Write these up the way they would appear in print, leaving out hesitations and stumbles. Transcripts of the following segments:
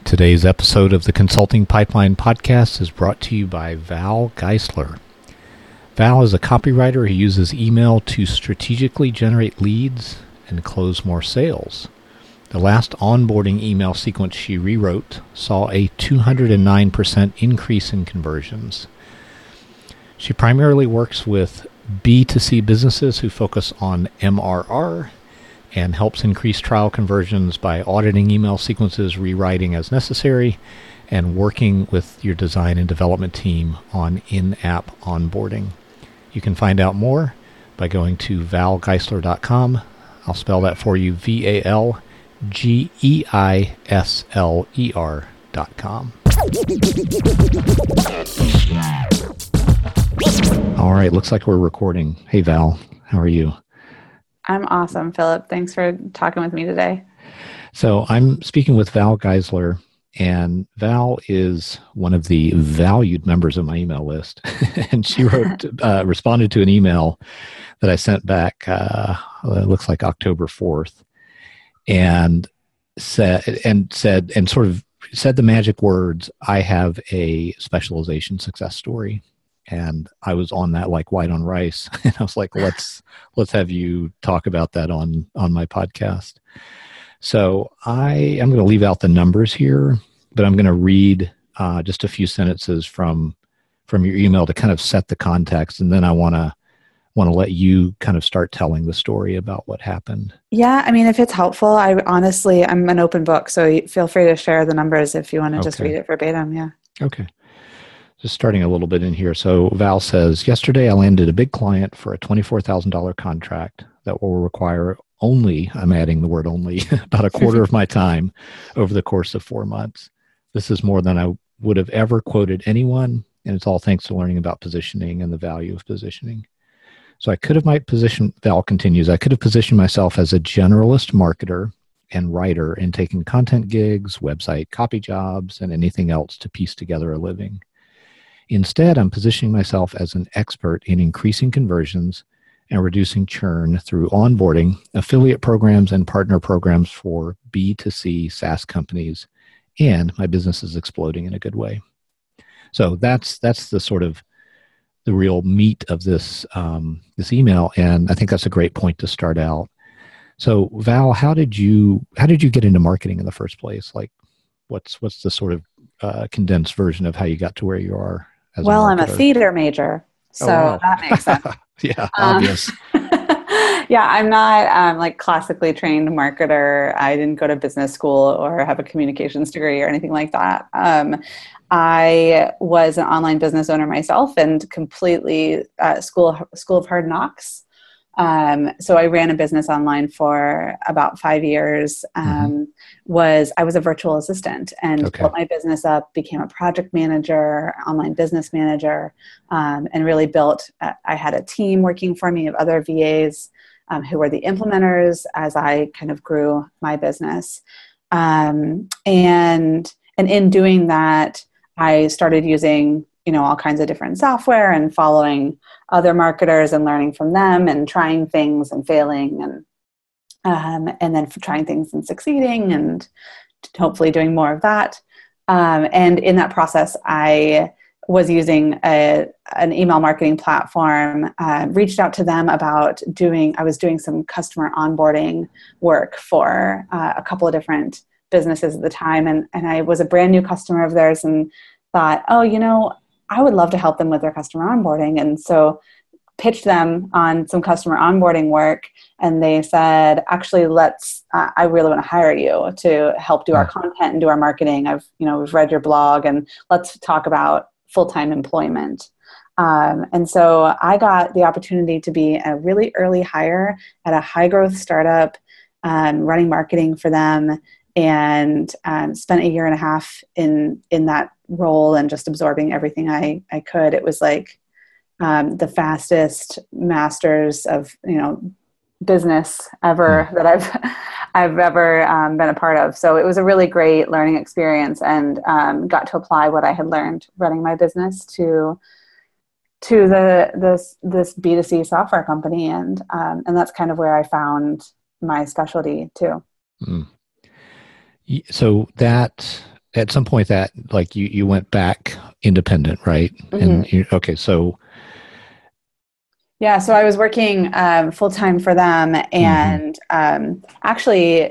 Today's episode of the Consulting Pipeline podcast is brought to you by Val Geisler. Val is a copywriter who uses email to strategically generate leads and close more sales. The last onboarding email sequence she rewrote saw a 209% increase in conversions. She primarily works with B2C businesses who focus on MRR and helps increase trial conversions by auditing email sequences, rewriting as necessary, and working with your design and development team on in-app onboarding. You can find out more by going to valgeisler.com. I'll spell that for you, VALGEISLER.com. All right, looks like we're recording. Hey, Val, how are you? I'm awesome, Philip. Thanks for talking with me today. So I'm speaking with Val Geisler, and Val is one of the valued members of my email list. And she responded to an email that I sent back, it looks like October 4th, and said the magic words, "I have a specialization success story." And I was on that like white on rice. And I was like, let's have you talk about that on my podcast. So I am going to leave out the numbers here, but I'm going to read just a few sentences from your email to kind of set the context. And then I want to let you kind of start telling the story about what happened. Yeah, I mean, if it's helpful, I'm an open book. So feel free to share the numbers if you want to just read it verbatim. Yeah. Okay. Just starting a little bit in here. So Val says, yesterday I landed a big client for a $24,000 contract that will require only, I'm adding the word only, about a quarter of my time over the course of 4 months. This is more than I would have ever quoted anyone, and it's all thanks to learning about positioning and the value of positioning. So Val continues, I could have positioned myself as a generalist marketer and writer in taking content gigs, website copy jobs, and anything else to piece together a living. Instead, I'm positioning myself as an expert in increasing conversions and reducing churn through onboarding, affiliate programs, and partner programs for B2C SaaS companies, and my business is exploding in a good way. So that's the sort of the real meat of this email, and I think that's a great point to start out. So, Val, how did you get into marketing in the first place? Like, what's the sort of condensed version of how you got to where you are? Well, I'm a theater major, so wow. That makes sense. Yeah, obvious. Yeah, I'm not like classically trained marketer. I didn't go to business school or have a communications degree or anything like that. I was an online business owner myself and completely school of hard knocks. So I ran a business online for about 5 years. I was a virtual assistant and built my business up, became a project manager, online business manager, and really built, I had a team working for me of other VAs who were the implementers as I kind of grew my business. And in doing that, I started using all kinds of different software and following other marketers and learning from them and trying things and failing and then trying things and succeeding and hopefully doing more of that. And in that process, I was using an email marketing platform, reached out to them about I was doing some customer onboarding work for a couple of different businesses at the time. And I was a brand new customer of theirs and thought, I would love to help them with their customer onboarding. And so pitched them on some customer onboarding work. And they said, actually, I really want to hire you to help do our content and do our marketing. We've read your blog and let's talk about full-time employment. And so I got the opportunity to be a really early hire at a high growth startup, running marketing for them, and spent a year and a half in that role and just absorbing everything I could. It was like the fastest masters of business ever that I've ever been a part of. So it was a really great learning experience, and got to apply what I had learned running my business to this B2C software company, and that's kind of where I found my specialty too. So that at some point that like you went back independent, right? And okay, so yeah, so I was working full time for them, and actually,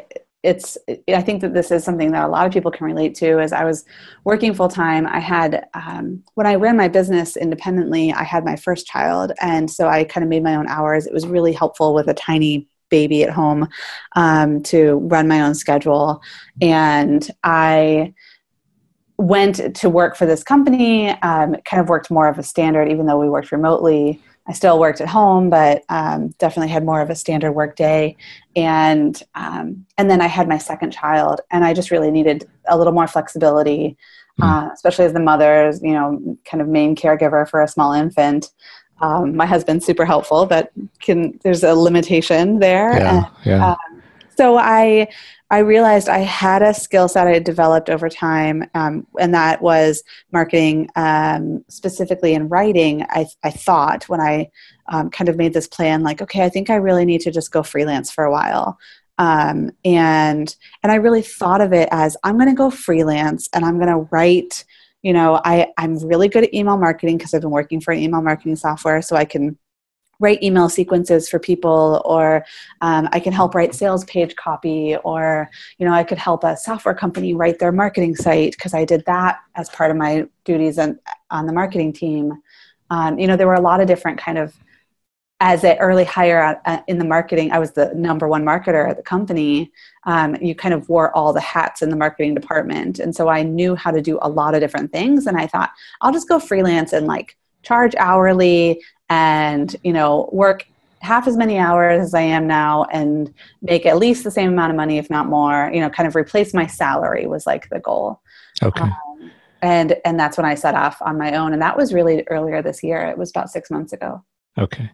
I think that this is something that a lot of people can relate to. As I was working full time, I had when I ran my business independently, I had my first child, and so I kind of made my own hours. It was really helpful with a tiny baby at home to run my own schedule, and I went to work for this company. Kind of worked more of a standard, even though we worked remotely. I still worked at home, but definitely had more of a standard work day. And then I had my second child, and I just really needed a little more flexibility, especially as the mother, kind of main caregiver for a small infant. My husband's super helpful, but there's a limitation there. Yeah. So I realized I had a skill set I had developed over time, and that was marketing, specifically in writing. I thought when I kind of made this plan, like, okay, I think I really need to just go freelance for a while. And I really thought of it as I'm going to go freelance and I'm going to write, I'm really good at email marketing because I've been working for an email marketing software, so I can write email sequences for people, or I can help write sales page copy, or, I could help a software company write their marketing site because I did that as part of my duties on the marketing team. There were a lot of different kind of, as an early hire in the marketing, I was the number one marketer at the company. You kind of wore all the hats in the marketing department. And so I knew how to do a lot of different things. And I thought, I'll just go freelance and like charge hourly and, work half as many hours as I am now and make at least the same amount of money, if not more, kind of replace my salary was like the goal. Okay. And that's when I set off on my own. And that was really earlier this year. It was about 6 months ago. Okay.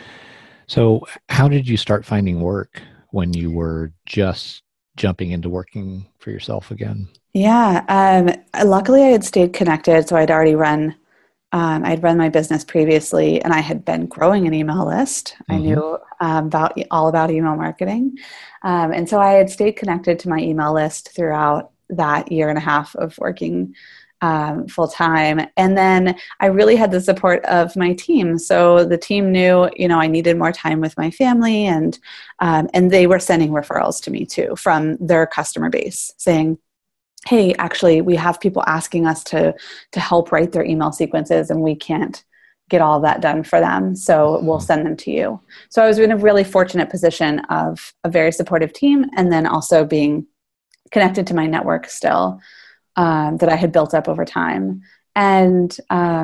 So how did you start finding work when you were just jumping into working for yourself again? Yeah. Luckily I had stayed connected. So I'd run my business previously, and I had been growing an email list. I knew all about email marketing. And so I had stayed connected to my email list throughout that year and a half of working full time. And then I really had the support of my team. So the team knew, I needed more time with my family, and they were sending referrals to me too from their customer base saying, hey, actually, we have people asking us to help write their email sequences, and we can't get all of that done for them. So we'll send them to you. So I was in a really fortunate position of a very supportive team, and then also being connected to my network still that I had built up over time. And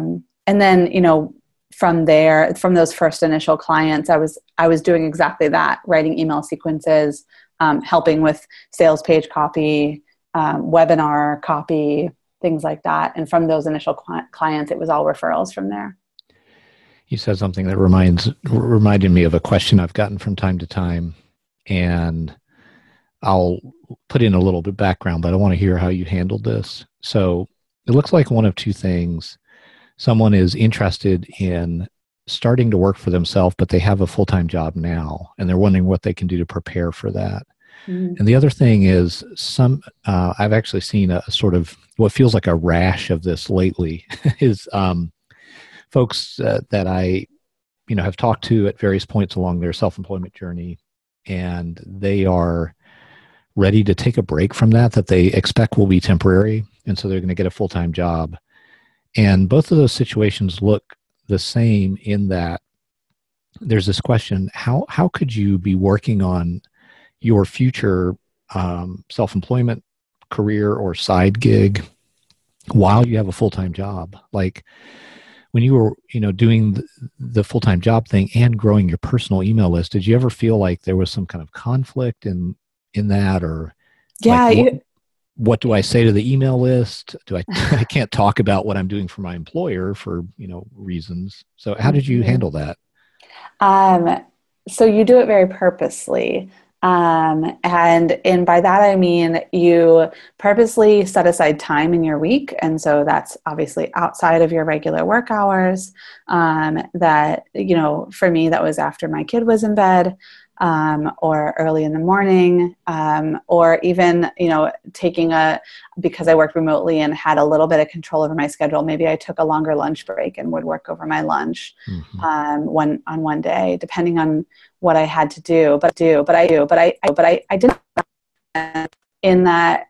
then, from there, from those first initial clients, I was doing exactly that, writing email sequences, helping with sales page copy, webinar copy, things like that. And from those initial clients, it was all referrals from there. You said something that reminded me of a question I've gotten from time to time, and I'll put in a little bit of background, but I want to hear how you handled this. So it looks like one of two things. Someone is interested in starting to work for themselves, but they have a full-time job now, and they're wondering what they can do to prepare for that. And the other thing is I've actually seen a sort of what feels like a rash of this lately is folks that I, have talked to at various points along their self-employment journey, and they are ready to take a break from that they expect will be temporary. And so they're going to get a full-time job. And both of those situations look the same in that there's this question, how could you be working on your future self-employment career or side gig while you have a full-time job? Like when you were, doing the full-time job thing and growing your personal email list, did you ever feel like there was some kind of conflict in that, or what do I say to the email list? I can't talk about what I'm doing for my employer for, reasons. So how did you handle that? So you do it very purposely. And by that, I mean, you purposely set aside time in your week. And so that's obviously outside of your regular work hours, that, for me, that was after my kid was in bed. or early in the morning, or even, because I worked remotely and had a little bit of control over my schedule, maybe I took a longer lunch break and would work over my lunch one day, depending on what I had to do. But I didn't. In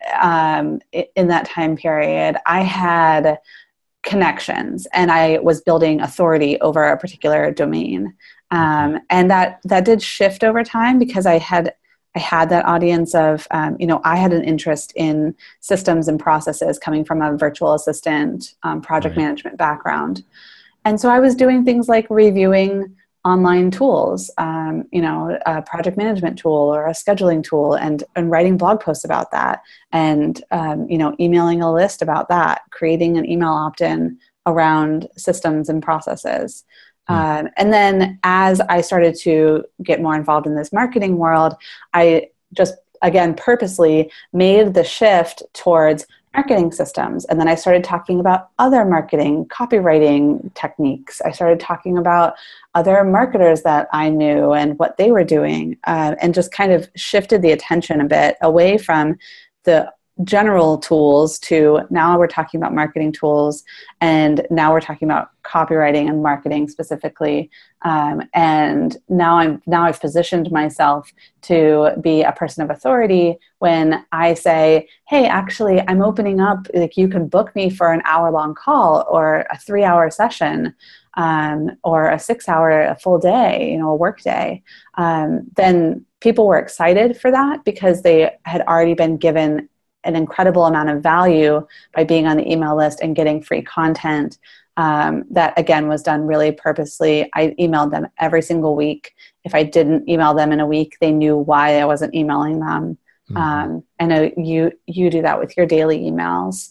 that time period, I had connections and I was building authority over a particular domain. And that did shift over time because I had that audience of, I had an interest in systems and processes coming from a virtual assistant, project management background. And so I was doing things like reviewing online tools, a project management tool or a scheduling tool, and writing blog posts about that, and emailing a list about that, creating an email opt-in around systems and processes. And then as I started to get more involved in this marketing world, I just, again, purposely made the shift towards marketing systems. And then I started talking about other marketing, copywriting techniques. I started talking about other marketers that I knew and what they were doing, and just kind of shifted the attention a bit away from the general tools to now we're talking about marketing tools, and now we're talking about copywriting and marketing specifically. And now I've positioned myself to be a person of authority when I say, hey, actually, I'm opening up, like, you can book me for an hour-long call or a 3-hour session, or a 6-hour, a full day, a work day. Then people were excited for that because they had already been given an incredible amount of value by being on the email list and getting free content. That, again, was done really purposely. I emailed them every single week. If I didn't email them in a week, they knew why I wasn't emailing them. I know you do that with your daily emails.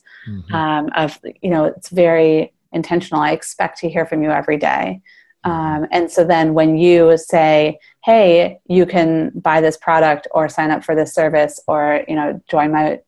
It's very intentional. I expect to hear from you every day. And so then when you say, hey, you can buy this product or sign up for this service or, do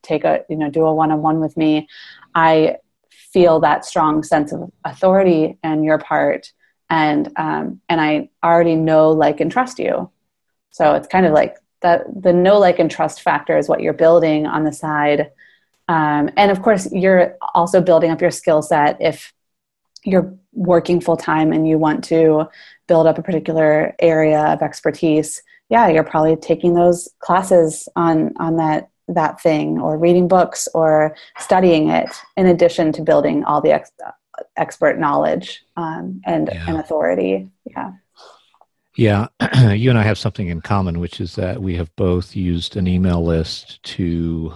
a one-on-one with me, I feel that strong sense of authority on your part. And I already know, like, and trust you. So it's kind of like the know, like, and trust factor is what you're building on the side. And of course, you're also building up your skill set if you're working full time and you want to build up a particular area of expertise. Yeah, you're probably taking those classes on that thing, or reading books or studying it, in addition to building all the expert knowledge and authority. Yeah. Yeah. You and I have something in common, which is that we have both used an email list to,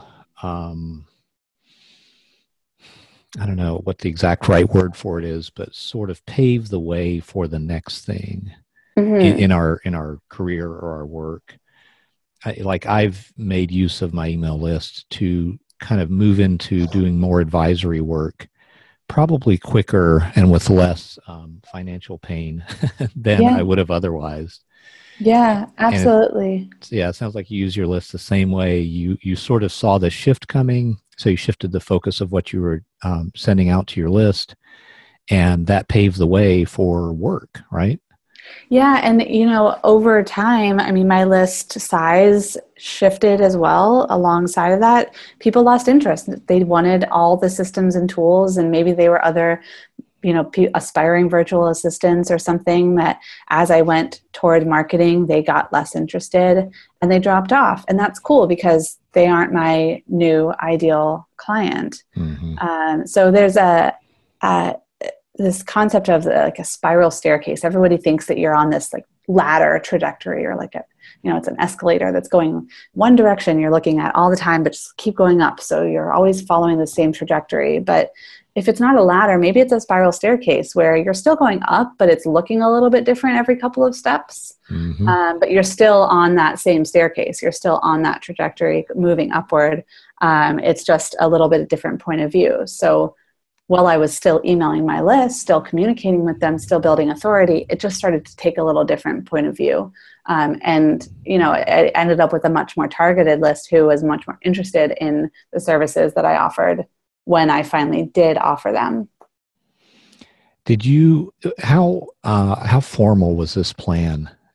I don't know what the exact right word for it is, but sort of pave the way for the next thing in our career or our work. I've made use of my email list to kind of move into doing more advisory work, probably quicker and with less financial pain than I would have otherwise. Yeah, absolutely. It sounds like you use your list the same way. You sort of saw the shift coming, so you shifted the focus of what you were sending out to your list, and that paved the way for work, right? Yeah, and over time, I mean, my list size shifted as well. Alongside of that, people lost interest. They wanted all the systems and tools, and maybe they were other aspiring virtual assistants or something, that as I went toward marketing, they got less interested and they dropped off. And that's cool because they aren't my new ideal client. So there's this concept of like a spiral staircase. Everybody thinks that you're on this like ladder trajectory, or like it's an escalator that's going one direction you're looking at all the time, but just keep going up. So you're always following the same trajectory. But if it's not a ladder, maybe it's a spiral staircase where you're still going up, but it's looking a little bit different every couple of steps. But you're still on that same staircase. You're still on that trajectory moving upward. It's just a little bit different point of view. So while I was still emailing my list, still communicating with them, still building authority, it just started to take a little different point of view. I ended up with a much more targeted list who was much more interested in the services that I offered when I finally did offer them. Did you, how formal was this plan?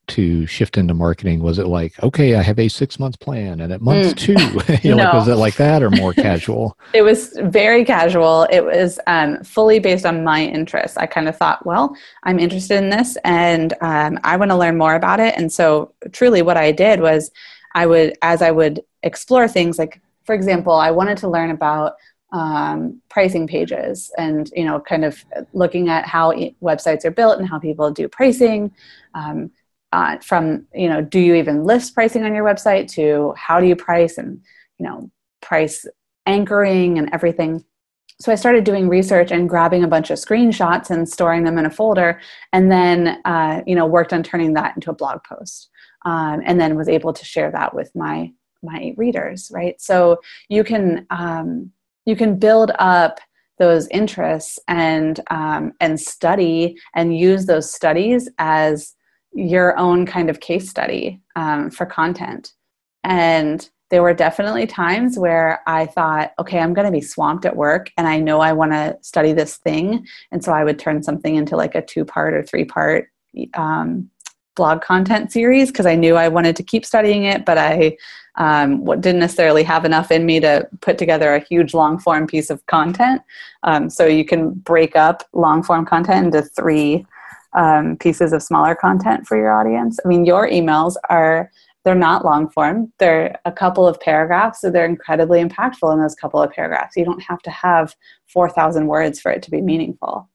to shift into marketing? Was it like, okay, I have a 6-month plan, and at month 2, like, was it like that or more casual? It was very casual. It was fully based on my interests. I kind of thought, well, I'm interested in this, and I want to learn more about it. And so truly what I did was as I would explore things, like, for example, I wanted to learn about pricing pages and, kind of looking at how websites are built and how people do pricing, from, do you even list pricing on your website, to how do you price, and, price anchoring and everything. So I started doing research and grabbing a bunch of screenshots and storing them in a folder, and then, worked on turning that into a blog post, and then was able to share that with my readers, right? So you can build up those interests and study and use those studies as your own kind of case study for content. And there were definitely times where I thought, okay, I'm going to be swamped at work and I know I want to study this thing. And so I would turn something into like a 2-part or 3-part blog content series, because I knew I wanted to keep studying it, but I didn't necessarily have enough in me to put together a huge long form piece of content. So you can break up long form content into 3 pieces of smaller content for your audience. I mean, your emails they're not long form. They're a couple of paragraphs, so they're incredibly impactful in those couple of paragraphs. You don't have to have 4,000 words for it to be meaningful.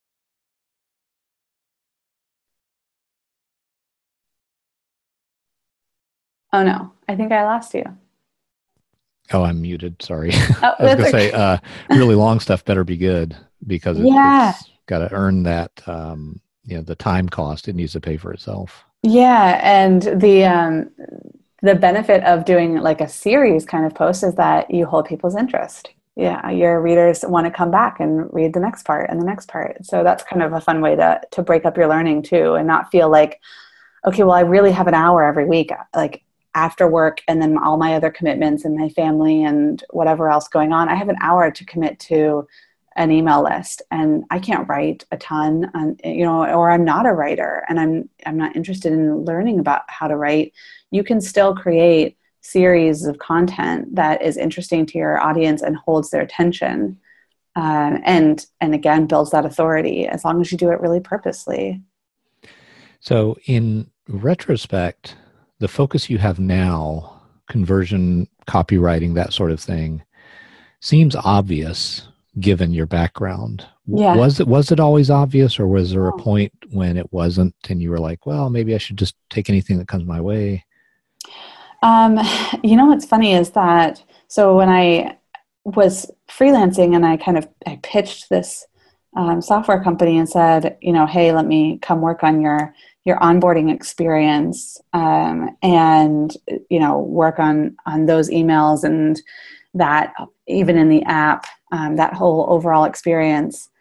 Oh no, I think I lost you. Oh, I'm muted. Sorry. Oh, I was going to say, really long stuff better be good, because it's got to earn that, the time cost. It needs to pay for itself. Yeah. And the benefit of doing like a series kind of post is that you hold people's interest. Yeah. Your readers want to come back and read the next part and the next part. So that's kind of a fun way to break up your learning too, and not feel like, okay, well, I really have an hour every week, like after work and then all my other commitments and my family and whatever else going on. I have an hour to commit to an email list, and I can't write a ton, or I'm not a writer and I'm not interested in learning about how to write. You can still create series of content that is interesting to your audience and holds their attention, and again builds that authority, as long as you do it really purposely. So in retrospect, the focus you have now, conversion, copywriting, that sort of thing, seems obvious given your background. Yeah. Was it always obvious, or was there a point when it wasn't and you were like, well, maybe I should just take anything that comes my way? What's funny is that, so when I was freelancing and I pitched this software company and said, hey, let me come work on your onboarding experience, and work on those emails and that, even in the app, that whole overall experience.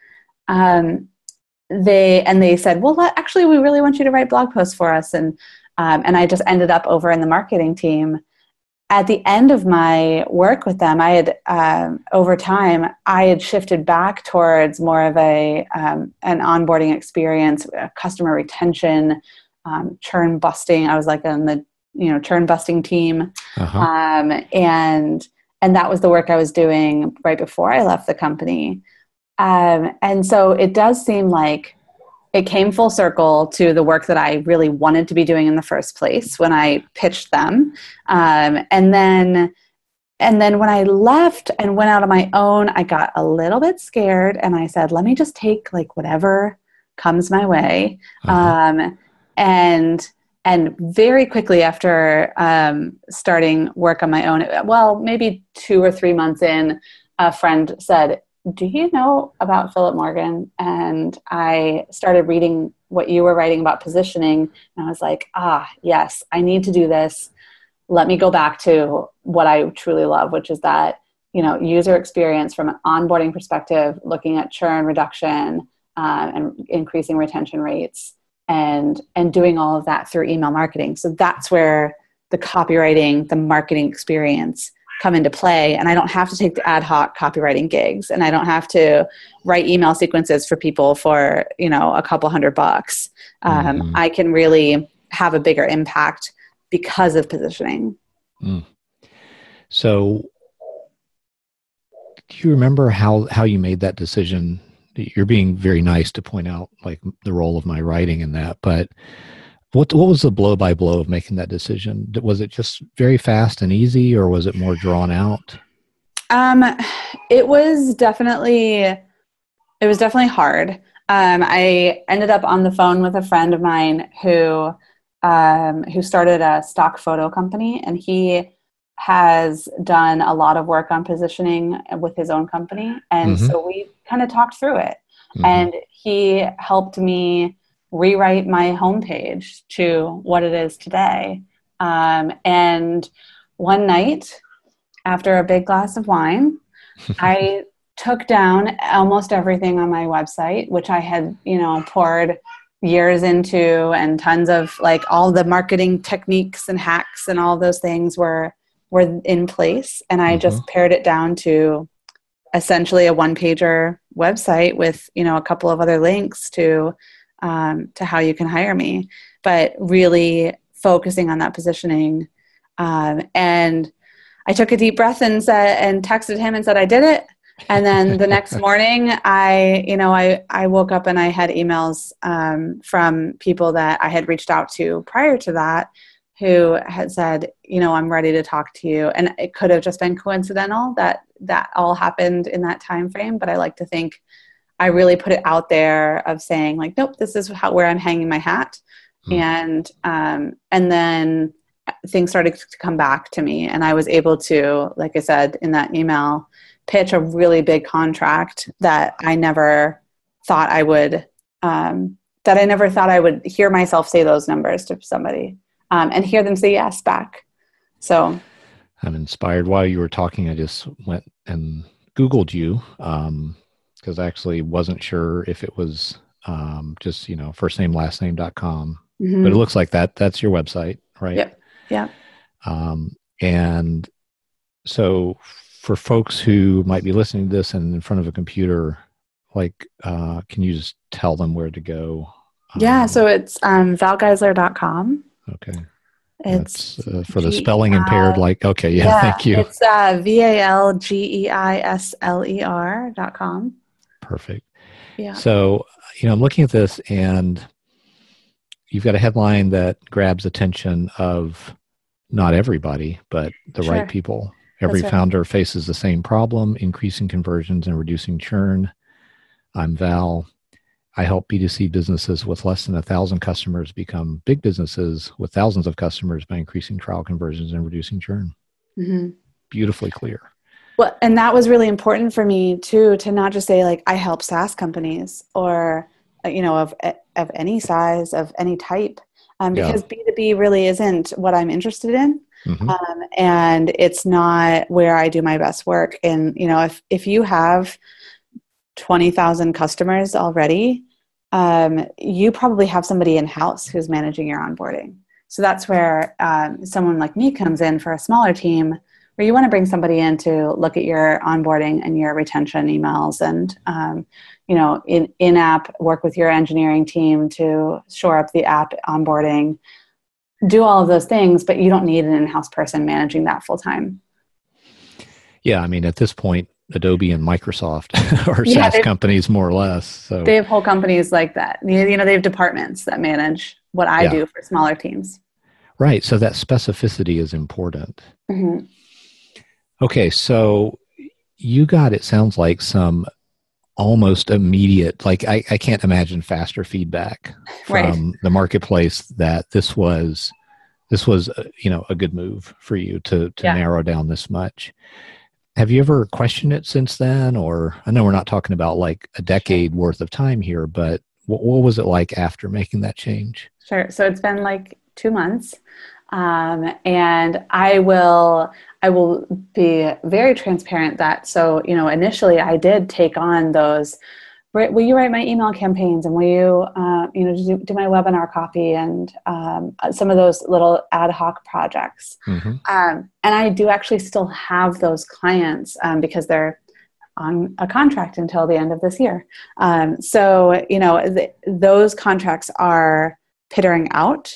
They said, well, actually, we really want you to write blog posts for us, and I just ended up over in the marketing team. At the end of my work with them, I had, over time, I had shifted back towards more of an onboarding experience, customer retention, churn busting. I was like on the, churn busting team. Uh-huh. And that was the work I was doing right before I left the company. And so it does seem like it came full circle to the work that I really wanted to be doing in the first place when I pitched them. And then when I left and went out on my own, I got a little bit scared and I said, let me just take like whatever comes my way. Uh-huh. And very quickly after starting work on my own, well, maybe 2 or 3 months in, a friend said, do you know about Philip Morgan? And I started reading what you were writing about positioning. And I was like, yes, I need to do this. Let me go back to what I truly love, which is that, user experience from an onboarding perspective, looking at churn reduction, and increasing retention rates, and doing all of that through email marketing. So that's where the copywriting, the marketing experience come into play. And I don't have to take the ad hoc copywriting gigs, and I don't have to write email sequences for people for, a couple $100. I can really have a bigger impact because of positioning. Mm. So do you remember how you made that decision? You're being very nice to point out like the role of my writing in that, but what was the blow by blow of making that decision? Was it just very fast and easy, or was it more drawn out? It was definitely hard. I ended up on the phone with a friend of mine who started a stock photo company, and he has done a lot of work on positioning with his own company. And so we kind of talked through it, and he helped me rewrite my homepage to what it is today. And one night after a big glass of wine, I took down almost everything on my website, which I had, poured years into, and tons of like all the marketing techniques and hacks and all those things were in place. And I just pared it down to essentially a one-pager website with, a couple of other links to how you can hire me, but really focusing on that positioning. And I took a deep breath and texted him and said, I did it. And then the next morning I woke up and I had emails from people that I had reached out to prior to that, who had said, I'm ready to talk to you. And it could have just been coincidental that all happened in that time frame. But I like to think I really put it out there of saying like, nope, this is where I'm hanging my hat. And then things started to come back to me, and I was able to, like I said in that email, pitch a really big contract that I never thought I would hear myself say those numbers to somebody, and hear them say yes back. So I'm inspired. While you were talking, I just went and Googled you, because I actually wasn't sure if it was just, first name, last name.com, but it looks like that's your website, right? Yep. Yeah. And so for folks who might be listening to this and in front of a computer, like, can you just tell them where to go? Yeah. So it's valgeisler.com. Okay. It's that's, for the spelling impaired, like, okay. Yeah. Thank you. It's VALGEISLER.com. Perfect. Yeah. So, I'm looking at this, and you've got a headline that grabs attention of not everybody, but the right people. Every founder faces the same problem: increasing conversions and reducing churn. I'm Val. I help B2C businesses with less than 1,000 customers become big businesses with thousands of customers by increasing trial conversions and reducing churn. Beautifully clear. Well, and that was really important for me too, to not just say like, I help SaaS companies or, of any size, of any type, because B2B really isn't what I'm interested in. And it's not where I do my best work. And, if you have 20,000 customers already, you probably have somebody in-house who's managing your onboarding. So that's where someone like me comes in for a smaller team, where you want to bring somebody in to look at your onboarding and your retention emails, and in-app work with your engineering team to shore up the app onboarding, do all of those things, but you don't need an in-house person managing that full time. Yeah, I mean, at this point, Adobe and Microsoft are SaaS companies, more or less. So they have whole companies like that. They have departments that manage what I do for smaller teams. Right. So that specificity is important. Okay. So you got, it sounds like, some almost immediate, like I can't imagine faster feedback from the marketplace that this was a good move for you to narrow down this much. Have you ever questioned it since then? Or I know we're not talking about like a decade worth of time here, but what was it like after making that change? Sure. So it's been like 2 months. And I will be very transparent that, so, initially I did take on those, will you write my email campaigns, and will you, do my webinar copy, and some of those little ad hoc projects. And I do actually still have those clients because they're on a contract until the end of this year. So, those contracts are pittering out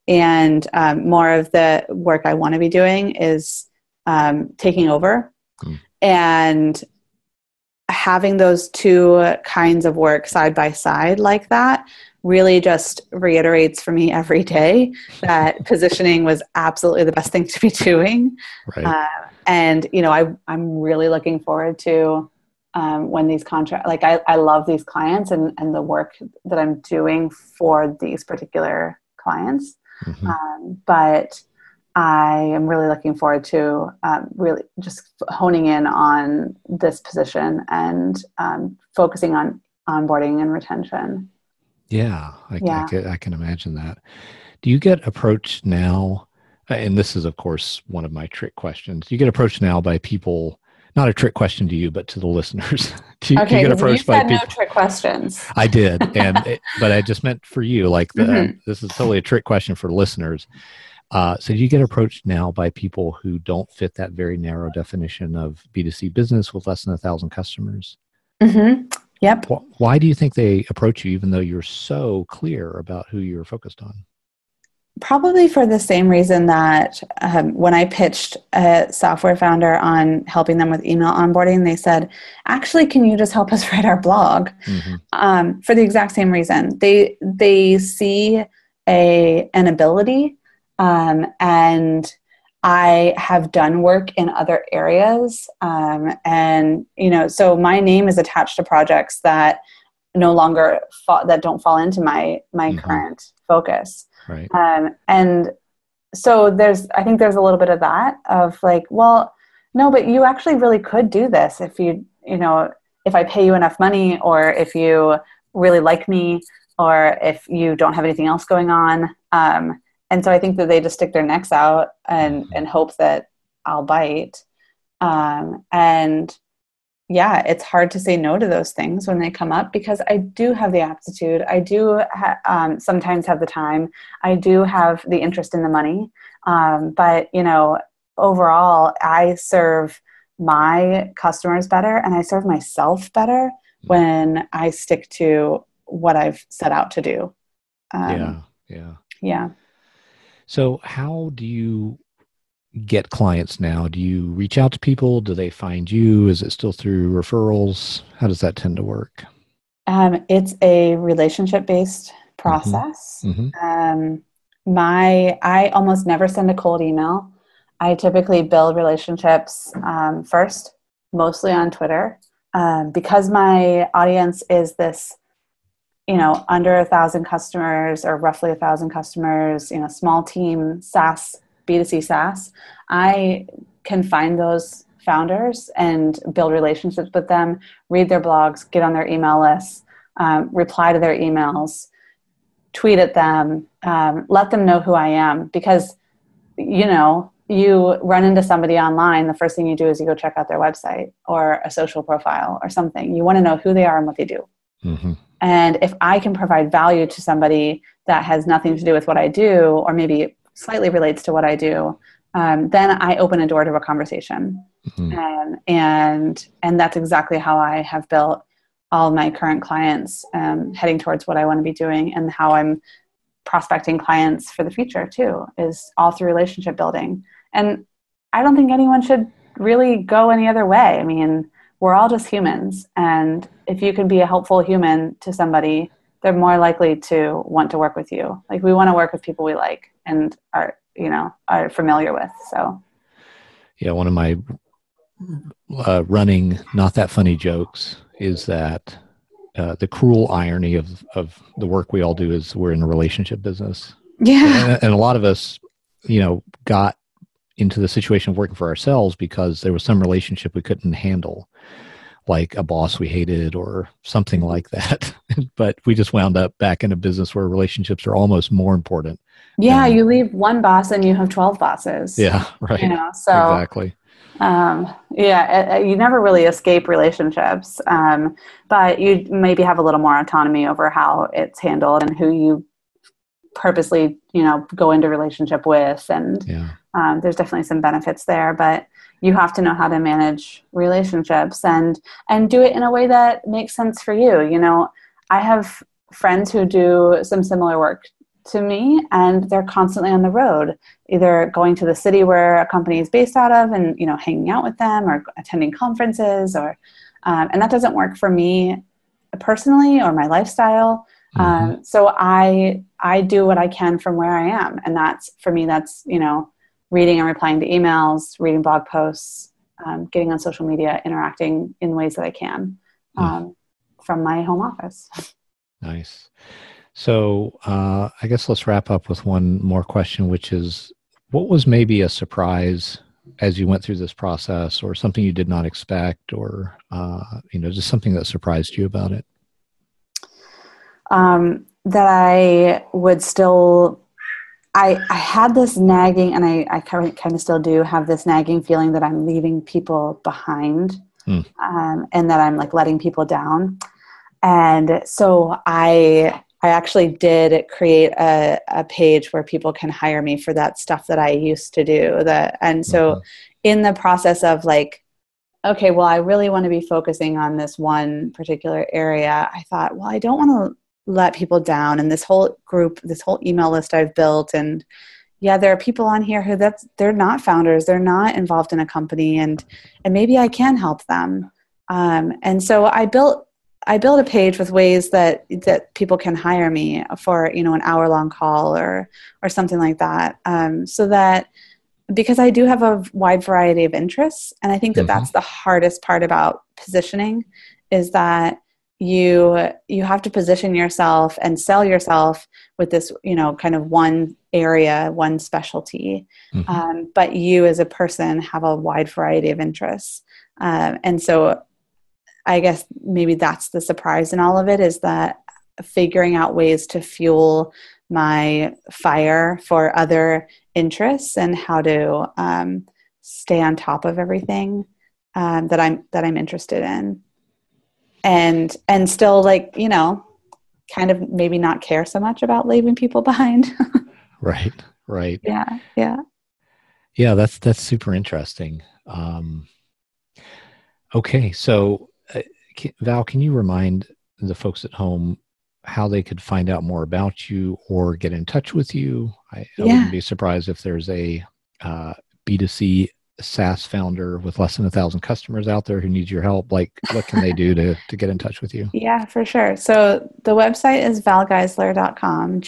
and more of the work I want to be doing is taking over. And having those two kinds of work side by side like that really just reiterates for me every day that positioning was absolutely the best thing to be doing. Right. And, I'm really looking forward to when these contracts, like I love these clients and the work that I'm doing for these particular clients. But I am really looking forward to really just honing in on this position and focusing on onboarding and retention. Yeah, I can imagine that. Do you get approached now? And this is, of course, one of my trick questions. Do you get approached now by people? Not a trick question to you, but to the listeners. Do you get approached by people? No trick questions. I did, but I just meant for you. Like this is totally a trick question for listeners. So do you get approached now by people who don't fit that very narrow definition of B2C business with less than 1,000 customers? Yep. Why do you think they approach you, even though you're so clear about who you're focused on? Probably for the same reason that when I pitched a software founder on helping them with email onboarding, they said, actually, can you just help us write our blog? For the exact same reason. They see an ability, and I have done work in other areas. So my name is attached to projects that no longer that don't fall into my current focus. Right. And so I think there's a little bit of that of like, well, no, but you actually really could do this if if I pay you enough money, or if you really like me, or if you don't have anything else going on. And so I think that they just stick their necks out and hope that I'll bite. It's hard to say no to those things when they come up, because I do have the aptitude. I do sometimes have the time. I do have the interest in the money. But overall, I serve my customers better and I serve myself better when I stick to what I've set out to do. Yeah. So how do you get clients now? Do you reach out to people? Do they find you? Is it still through referrals? How does that tend to work? It's a relationship-based process. I almost never send a cold email. I typically build relationships first, mostly on Twitter, because my audience is this, under 1,000 customers, or roughly 1,000 customers, small team SaaS, B2C SaaS. I can find those founders and build relationships with them, read their blogs, get on their email lists, reply to their emails, tweet at them, let them know who I am, because, you run into somebody online, the first thing you do is you go check out their website or a social profile or something. You want to know who they are and what they do. And if I can provide value to somebody that has nothing to do with what I do, or maybe slightly relates to what I do, then I open a door to a conversation. And that's exactly how I have built all of my current clients, heading towards what I want to be doing, and how I'm prospecting clients for the future too, is all through relationship building. And I don't think anyone should really go any other way. I mean, we're all just humans. And if you can be a helpful human to somebody, they're more likely to want to work with you. Like, we want to work with people we like and are familiar with. So, yeah, one of my running not that funny jokes is that the cruel irony of the work we all do is we're in a relationship business. Yeah, and a lot of us, got into the situation of working for ourselves because there was some relationship we couldn't handle, like a boss we hated or something like that. But we just wound up back in a business where relationships are almost more important. Yeah, you leave one boss and you have 12 bosses. Yeah, right. So exactly. You never really escape relationships, but you maybe have a little more autonomy over how it's handled and who you purposely, go into relationship with. And there's definitely some benefits there, but you have to know how to manage relationships and do it in a way that makes sense for you. I have friends who do some similar work to me, and they're constantly on the road, either going to the city where a company is based out of and, hanging out with them or attending conferences and that doesn't work for me personally or my lifestyle. Mm-hmm. So I do what I can from where I am. And that's, for me, that's, reading and replying to emails, reading blog posts, getting on social media, interacting in ways that I can from my home office. Nice. So I guess let's wrap up with one more question, which is, what was maybe a surprise as you went through this process, or something you did not expect, or just something that surprised you about it? That I would still, I had this nagging, and I kind of still do have this nagging feeling that I'm leaving people behind, and that I'm like letting people down. And so I actually did create a page where people can hire me for that stuff that I used to do. And so in the process of like, okay, well, I really want to be focusing on this one particular area, I thought, well, I don't want to let people down. And this whole group, this whole email list I've built, and yeah, there are people on here who they're not founders, they're not involved in a company, and maybe I can help them. And so I built a page with ways that people can hire me for, an hour-long call or something like that. So that, because I do have a wide variety of interests, and I think that that's the hardest part about positioning, is that you have to position yourself and sell yourself with this, kind of one area, one specialty. But you as a person have a wide variety of interests. And so I guess maybe that's the surprise in all of it, is that figuring out ways to fuel my fire for other interests and how to stay on top of everything that I'm interested in, and still, like, kind of maybe not care so much about leaving people behind. Right. Yeah, that's super interesting. Okay, so Val, can you remind the folks at home how they could find out more about you or get in touch with you? I wouldn't be surprised if there's a B2C SaaS founder with less than 1,000 customers out there who needs your help. Like, what can they do to get in touch with you? Yeah, for sure. So the website is valgeisler.com,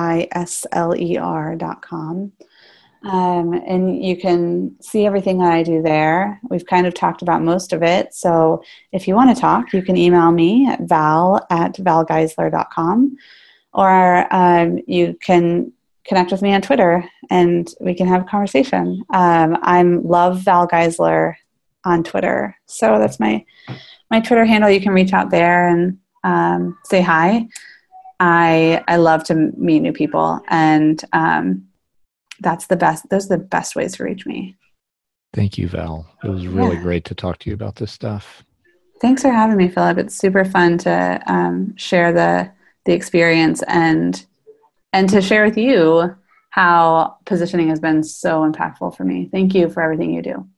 GEISLER.com. And you can see everything that I do there. We've kind of talked about most of it. So if you want to talk, you can email me at val@valgeisler.com, or you can connect with me on Twitter and we can have a conversation. I'm Love Val Geisler on Twitter. So that's my Twitter handle. You can reach out there and say hi. I love to meet new people, and those are the best ways to reach me. Thank you, Val. It was really great to talk to you about this stuff. Thanks for having me, Philip. It's super fun to share the experience and to share with you how positioning has been so impactful for me. Thank you for everything you do.